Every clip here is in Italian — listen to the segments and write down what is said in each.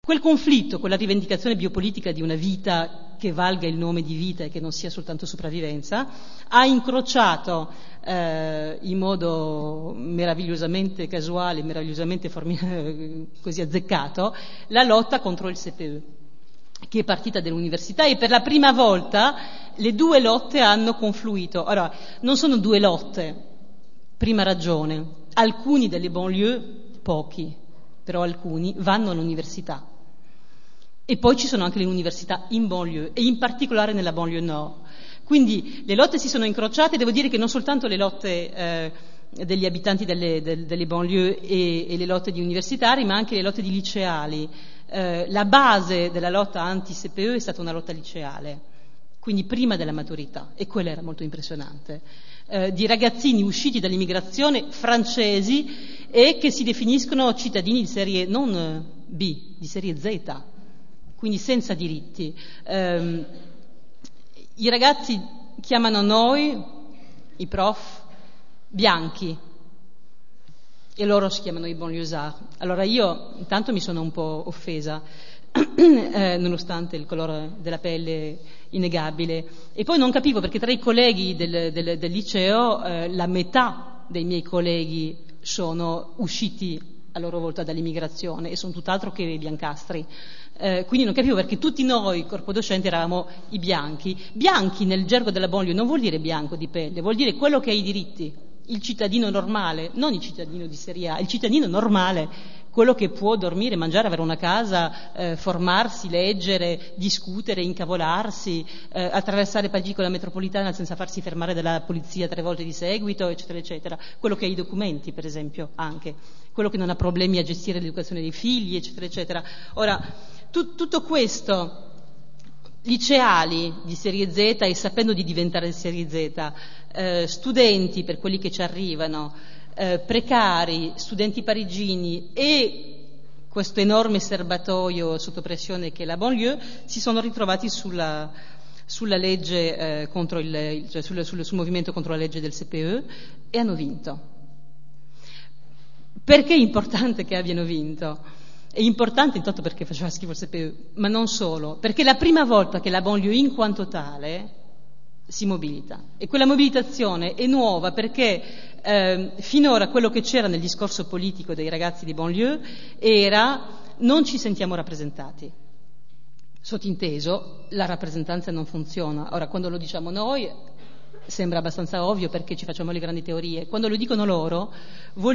Quel conflitto, quella rivendicazione biopolitica di una vita che valga il nome di vita e che non sia soltanto sopravvivenza, ha incrociato in modo meravigliosamente casuale, meravigliosamente così azzeccato, la lotta contro il CPE, che è partita dall'università, e per la prima volta le due lotte hanno confluito. Ora, non sono due lotte, prima ragione, alcuni delle banlieue, pochi, però alcuni, vanno all'università. E poi ci sono anche le università in banlieue, e in particolare nella banlieue nord. Quindi le lotte si sono incrociate, devo dire che non soltanto le lotte degli abitanti delle banlieue e le lotte di universitari, ma anche le lotte di liceali. La base della lotta anti-CPE è stata una lotta liceale, quindi prima della maturità, e quella era molto impressionante, di ragazzini usciti dall'immigrazione francesi e che si definiscono cittadini di serie non B, di serie Z, quindi senza diritti. I ragazzi chiamano noi, i prof, bianchi, e loro si chiamano i banlieusards. Allora io intanto mi sono un po' offesa, nonostante il colore della pelle innegabile, e poi non capivo perché tra i colleghi del liceo la metà dei miei colleghi sono usciti a loro volta dall'immigrazione e sono tutt'altro che biancastri. Quindi non capivo perché tutti noi, corpo docente, eravamo i bianchi. Bianchi nel gergo della banlieue non vuol dire bianco di pelle, vuol dire quello che ha i diritti, il cittadino normale, non il cittadino di serie A, il cittadino normale, quello che può dormire, mangiare, avere una casa, formarsi, leggere, discutere, incavolarsi, attraversare Parigi con la metropolitana senza farsi fermare dalla polizia 3 volte di seguito, eccetera, eccetera. Quello che ha i documenti, per esempio, anche. Quello che non ha problemi a gestire l'educazione dei figli, eccetera, eccetera. Ora, tutto questo, liceali di serie Z e sapendo di diventare di serie Z, studenti per quelli che ci arrivano, precari, studenti parigini e questo enorme serbatoio sotto pressione che è la banlieue, si sono ritrovati sulla legge contro sul movimento contro la legge del CPE e hanno vinto. Perché è importante che abbiano vinto? È importante intanto perché faceva schifo il CPE, ma non solo, perché è la prima volta che la banlieue in quanto tale si mobilita, e quella mobilitazione è nuova perché finora quello che c'era nel discorso politico dei ragazzi di banlieue era non ci sentiamo rappresentati. Sottinteso, la rappresentanza non funziona. Ora, quando lo diciamo noi sembra abbastanza ovvio perché ci facciamo le grandi teorie, quando lo dicono loro vuol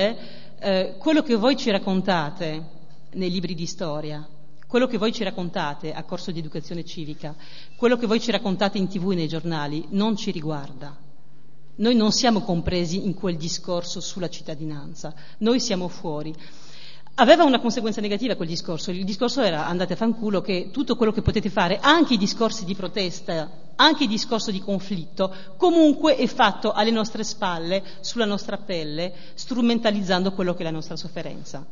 dire quello che voi ci raccontate nei libri di storia, quello che voi ci raccontate a corso di educazione civica, quello che voi ci raccontate in TV e nei giornali non ci riguarda. Noi non siamo compresi in quel discorso sulla cittadinanza, noi siamo fuori. Aveva una conseguenza negativa quel discorso, il discorso era andate a fanculo, che tutto quello che potete fare, anche i discorsi di protesta, anche il discorso di conflitto, comunque è fatto alle nostre spalle, sulla nostra pelle, strumentalizzando quello che è la nostra sofferenza.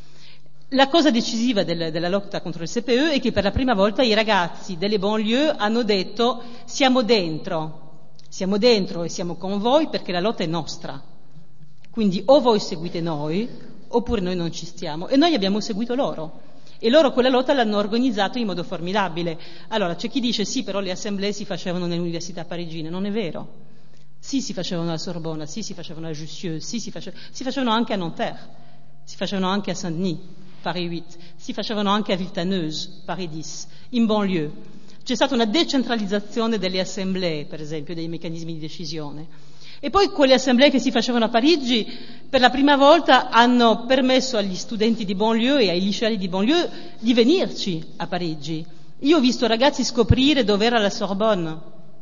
La cosa decisiva della lotta contro il CPE è che per la prima volta i ragazzi delle banlieue hanno detto siamo dentro e siamo con voi perché la lotta è nostra. Quindi o voi seguite noi oppure noi non ci stiamo. E noi abbiamo seguito loro. E loro quella lotta l'hanno organizzata in modo formidabile. Allora c'è chi dice sì, però le assemblee si facevano nelle università parigine. Non è vero. Sì, si facevano alla Sorbona, sì, si facevano a Jussieu, sì, si facevano anche a Nanterre, si facevano anche a Saint-Denis, Paris 8, si facevano anche a Villetaneuse, Paris 10, in banlieue. C'è stata una decentralizzazione delle assemblee, per esempio, dei meccanismi di decisione. E poi quelle assemblee che si facevano a Parigi, per la prima volta hanno permesso agli studenti di banlieue e ai liceali di banlieue di venirci a Parigi. Io ho visto ragazzi scoprire dove era la Sorbonne.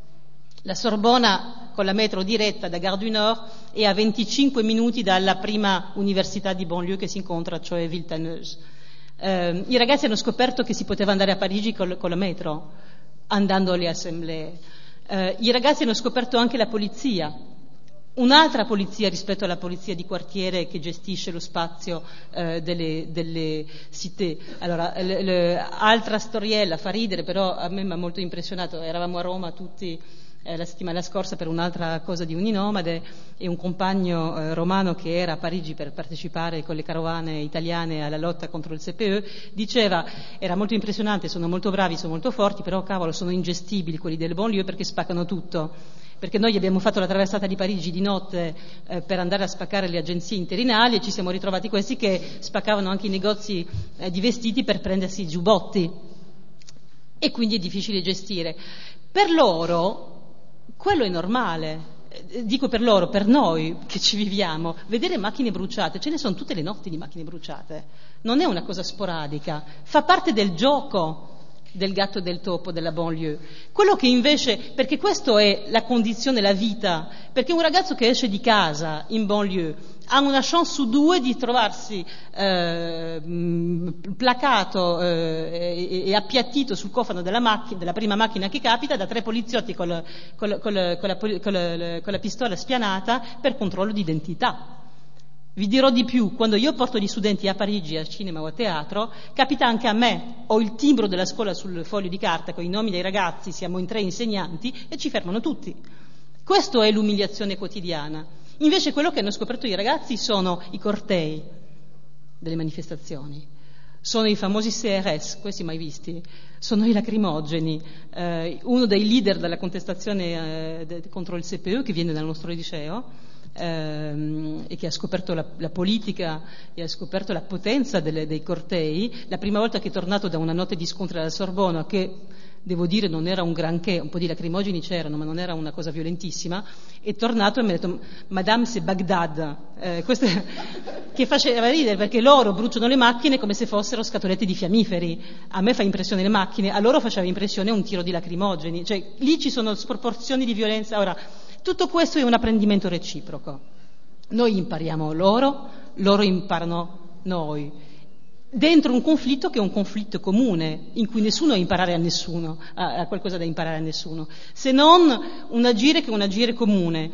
La Sorbona con la metro diretta da Gare du Nord è a 25 minuti dalla prima università di banlieue che si incontra, cioè Villetaneuse. I ragazzi hanno scoperto che si poteva andare a Parigi con la metro, andando alle assemblee. I ragazzi hanno scoperto anche la polizia, un'altra polizia rispetto alla polizia di quartiere che gestisce lo spazio delle cité. Allora, altra storiella, fa ridere, però a me mi ha molto impressionato. Eravamo a Roma tutti la settimana scorsa per un'altra cosa di Uninomade, e un compagno romano che era a Parigi per partecipare con le carovane italiane alla lotta contro il CPE, diceva: era molto impressionante, sono molto bravi, sono molto forti, però cavolo, sono ingestibili quelli del banlieue perché spaccano tutto. Perché noi abbiamo fatto la traversata di Parigi di notte per andare a spaccare le agenzie interinali, e ci siamo ritrovati questi che spaccavano anche i negozi di vestiti per prendersi i giubbotti, e quindi è difficile gestire. Per loro quello è normale. Dico per loro, per noi che ci viviamo, vedere macchine bruciate, ce ne sono tutte le notti di macchine bruciate, non è una cosa sporadica, fa parte del gioco del gatto e del topo della banlieue. Quello che invece, perché questo è la condizione, la vita, perché un ragazzo che esce di casa in banlieue ha una chance su 2 di trovarsi placato e appiattito sul cofano della prima macchina che capita da 3 poliziotti con la pistola spianata per controllo di identità. Vi dirò di più: quando io porto gli studenti a Parigi, a cinema o a teatro, capita anche a me, ho il timbro della scuola sul foglio di carta con i nomi dei ragazzi, siamo in 3 insegnanti e ci fermano tutti. Questo è l'umiliazione quotidiana. Invece quello che hanno scoperto i ragazzi sono i cortei delle manifestazioni, sono i famosi CRS, questi mai visti, sono i lacrimogeni. Uno dei leader della contestazione contro il CPE, che viene dal nostro liceo, e che ha scoperto la politica e ha scoperto la potenza dei cortei, la prima volta che è tornato da una notte di scontri alla Sorbona, che devo dire non era un granché, un po' di lacrimogeni c'erano ma non era una cosa violentissima, è tornato e mi ha detto: Madame, c'est Baghdad, questo che faceva ridere, perché loro bruciano le macchine come se fossero scatolette di fiammiferi. A me fa impressione le macchine, a loro faceva impressione un tiro di lacrimogeni, cioè lì ci sono sproporzioni di violenza. Ora, tutto questo è un apprendimento reciproco, noi impariamo loro imparano noi, dentro un conflitto che è un conflitto comune, in cui nessuno ha qualcosa da imparare a nessuno, se non un agire che è un agire comune.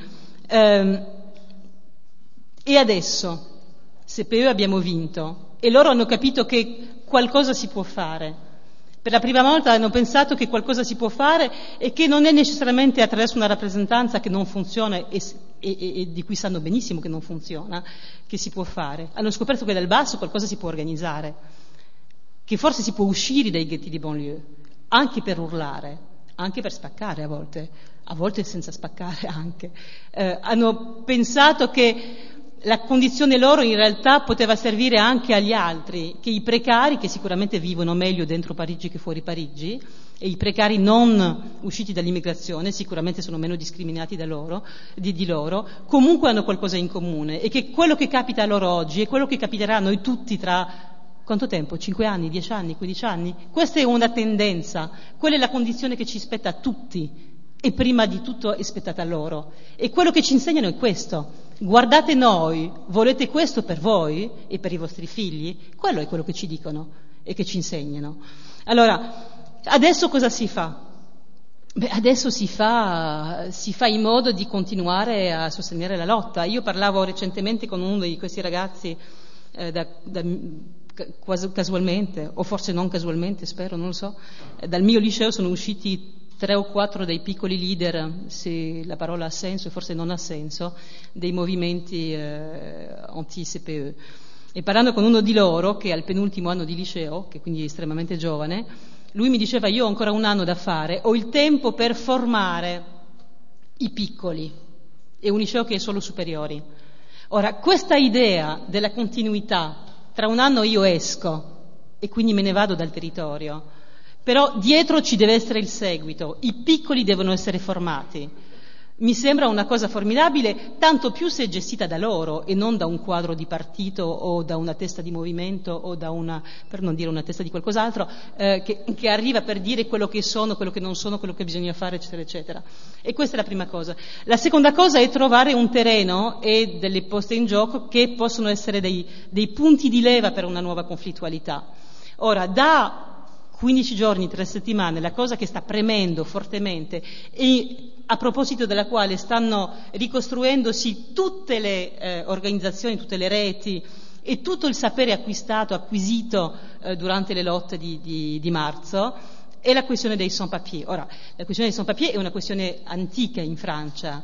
E adesso, CPE abbiamo vinto, e loro hanno capito che qualcosa si può fare. Per la prima volta hanno pensato che qualcosa si può fare e che non è necessariamente attraverso una rappresentanza che non funziona e di cui sanno benissimo che non funziona, che si può fare. Hanno scoperto che dal basso qualcosa si può organizzare, che forse si può uscire dai ghetti di banlieue, anche per urlare, anche per spaccare a volte senza spaccare anche. Hanno pensato che la condizione loro in realtà poteva servire anche agli altri, che i precari, che sicuramente vivono meglio dentro Parigi che fuori Parigi, e i precari non usciti dall'immigrazione sicuramente sono meno discriminati di loro, comunque hanno qualcosa in comune, e che quello che capita a loro oggi è quello che capiterà a noi tutti tra quanto tempo? 5 anni, 10 anni, 15 anni? Questa è una tendenza, quella è la condizione che ci spetta a tutti, e prima di tutto è spettata a loro. E quello che ci insegnano è questo: guardate noi, volete questo per voi e per i vostri figli? Quello è quello che ci dicono e che ci insegnano. Allora, adesso cosa si fa? Adesso si fa in modo di continuare a sostenere la lotta. Io parlavo recentemente con uno di questi ragazzi, casualmente, o forse non casualmente, spero, non lo so. Dal mio liceo sono usciti 3 o 4 dei piccoli leader, se la parola ha senso e forse non ha senso, dei movimenti anti-CPE. E parlando con uno di loro, che è al penultimo anno di liceo, che quindi è estremamente giovane, lui mi diceva: io ho ancora un anno da fare, ho il tempo per formare i piccoli, è un liceo che è solo superiori. Ora, questa idea della continuità, tra un anno io esco e quindi me ne vado dal territorio, però dietro ci deve essere il seguito, i piccoli devono essere formati. Mi sembra una cosa formidabile, tanto più se è gestita da loro e non da un quadro di partito o da una testa di movimento o da una, per non dire una testa di qualcos'altro, che arriva per dire quello che sono, quello che non sono, quello che bisogna fare, eccetera, eccetera. E questa è la prima cosa. La seconda cosa è trovare un terreno e delle poste in gioco che possono essere dei punti di leva per una nuova conflittualità. Ora, da 15 giorni, 3 settimane, la cosa che sta premendo fortemente e a proposito della quale stanno ricostruendosi tutte le organizzazioni, tutte le reti e tutto il sapere acquisito durante le lotte di marzo, è la questione dei sans-papiers. Ora, la questione dei sans-papiers è una questione antica in Francia,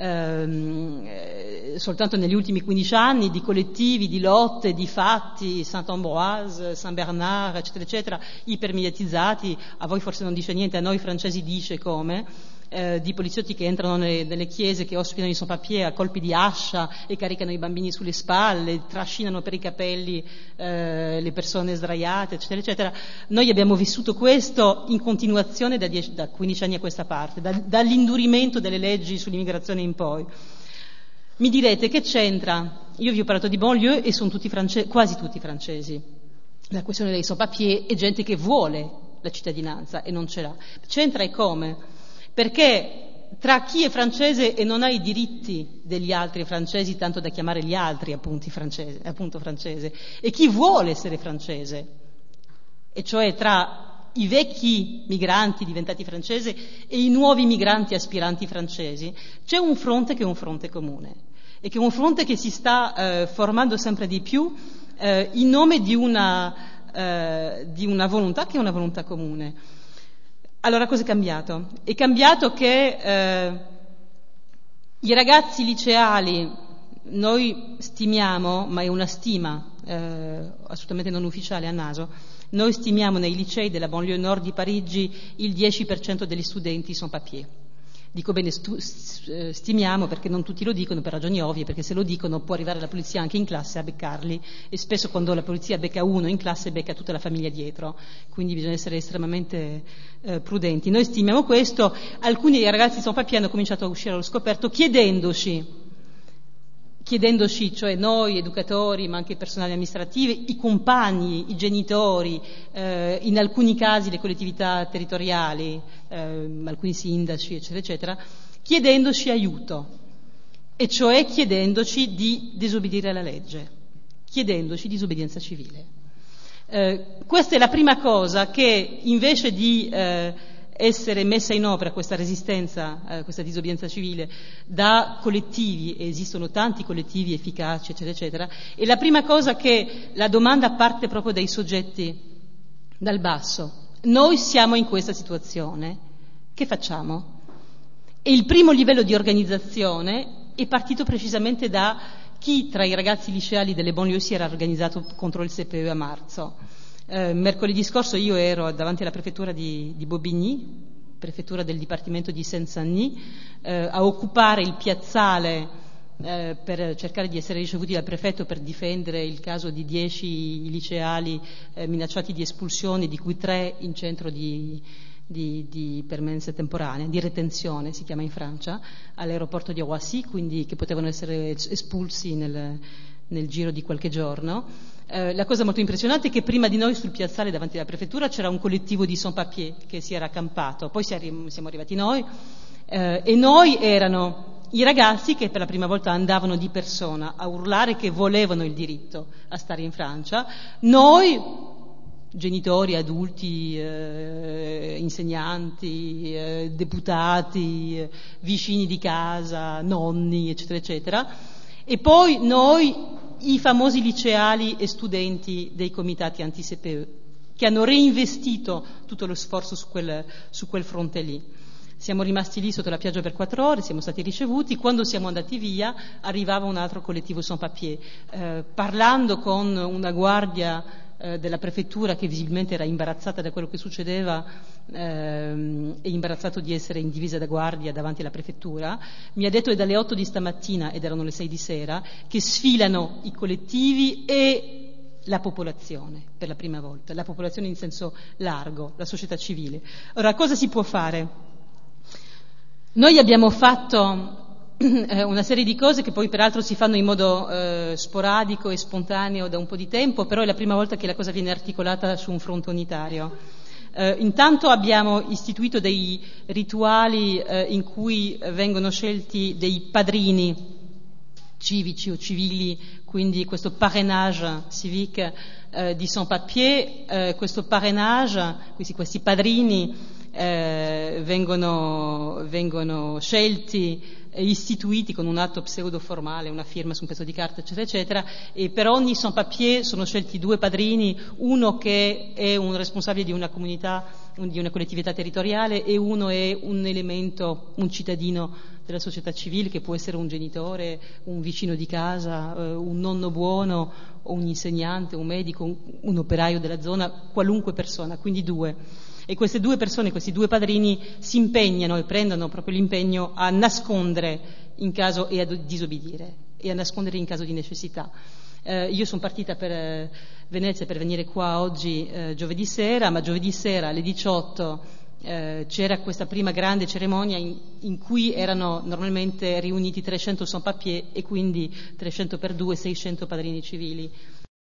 soltanto negli ultimi 15 anni di collettivi, di lotte, di fatti, Saint-Ambroise, Saint-Bernard, eccetera, eccetera, ipermediatizzati. A voi forse non dice niente, a noi francesi dice come. Di poliziotti che entrano nelle chiese, che ospitano i sans-papiers a colpi di ascia e caricano i bambini sulle spalle, trascinano per i capelli le persone sdraiate, eccetera, eccetera. Noi abbiamo vissuto questo in continuazione da 15 anni a questa parte, dall'indurimento delle leggi sull'immigrazione in poi. Mi direte, che c'entra? Io vi ho parlato di banlieue e sono quasi tutti francesi. La questione dei sans-papiers è gente che vuole la cittadinanza e non ce l'ha. C'entra e come? Perché tra chi è francese e non ha i diritti degli altri francesi, tanto da chiamare gli altri appunto francese, e chi vuole essere francese, e cioè tra i vecchi migranti diventati francesi e i nuovi migranti aspiranti francesi, c'è un fronte che è un fronte comune, e che è un fronte che si sta formando sempre di più in nome di una volontà che è una volontà comune. Allora, cosa è cambiato? È cambiato che i ragazzi liceali, noi stimiamo, ma è una stima assolutamente non ufficiale a naso, noi stimiamo nei licei della banlieue nord di Parigi il 10% degli studenti sans-papiers. Dico bene stimiamo perché non tutti lo dicono per ragioni ovvie, perché se lo dicono può arrivare la polizia anche in classe a beccarli, e spesso quando la polizia becca uno in classe becca tutta la famiglia dietro, quindi bisogna essere estremamente prudenti. Noi stimiamo questo. Alcuni ragazzi sans-papiers hanno cominciato a uscire allo scoperto chiedendoci, cioè noi educatori ma anche il personale amministrativo, i compagni, i genitori, in alcuni casi le collettività territoriali, alcuni sindaci eccetera eccetera, chiedendoci aiuto, e cioè chiedendoci di disobbedire alla legge, chiedendoci disobbedienza civile. Questa è la prima cosa che, invece di essere messa in opera questa resistenza, questa disobbedienza civile da collettivi, e esistono tanti collettivi efficaci eccetera eccetera, è la prima cosa che la domanda parte proprio dai soggetti, dal basso. Noi siamo in questa situazione, che facciamo? E il primo livello di organizzazione è partito precisamente da chi tra i ragazzi liceali delle banlieue si era organizzato contro il CPE a marzo. Mercoledì scorso io ero davanti alla prefettura di Bobigny, prefettura del dipartimento di Seine-Saint-Denis, a occupare il piazzale per cercare di essere ricevuti dal prefetto per difendere il caso di 10 liceali minacciati di espulsione, di cui 3 in centro di permanenza temporanea, di retenzione si chiama in Francia, all'aeroporto di Roissy, quindi che potevano essere espulsi nel giro di qualche giorno. La cosa molto impressionante è che prima di noi sul piazzale davanti alla prefettura c'era un collettivo di sans-papiers che si era accampato, poi siamo arrivati noi, e noi erano i ragazzi che per la prima volta andavano di persona a urlare che volevano il diritto a stare in Francia, noi genitori, adulti, insegnanti, deputati, vicini di casa, nonni, eccetera, eccetera, e poi noi i famosi liceali e studenti dei comitati anti-CPE, che hanno reinvestito tutto lo sforzo su quel fronte lì. Siamo rimasti lì sotto la pioggia per 4 ore, siamo stati ricevuti. Quando siamo andati via arrivava un altro collettivo sans-papiers, parlando con una guardia della prefettura che visibilmente era imbarazzata da quello che succedeva e imbarazzato di essere in divisa da guardia davanti alla prefettura, mi ha detto è dalle 8 di stamattina, ed erano le 6 di sera, che sfilano i collettivi e la popolazione per la prima volta, la popolazione in senso largo, la società civile. Ora, cosa si può fare? Noi abbiamo fatto una serie di cose che poi peraltro si fanno in modo sporadico e spontaneo da un po' di tempo, però è la prima volta che la cosa viene articolata su un fronte unitario. Intanto abbiamo istituito dei rituali in cui vengono scelti dei padrini civici o civili, quindi questo parrainage civique di sans-papiers. Questo parrainage, questi padrini vengono scelti e istituiti con un atto pseudo formale, una firma su un pezzo di carta, eccetera, eccetera, e per ogni sans-papier sono scelti 2 padrini, uno che è un responsabile di una comunità, di una collettività territoriale, e uno è un elemento, un cittadino della società civile, che può essere un genitore, un vicino di casa, un nonno buono, o un insegnante, un medico, un operaio della zona, qualunque persona, quindi 2. E queste 2 persone, questi 2 padrini si impegnano e prendono proprio l'impegno a nascondere in caso e a disobbedire e a nascondere in caso di necessità. Io sono partita per Venezia per venire qua oggi giovedì sera, ma giovedì sera alle 18 c'era questa prima grande cerimonia in cui erano normalmente riuniti 300 sans-papier e quindi 300 per 2, 600 padrini civili.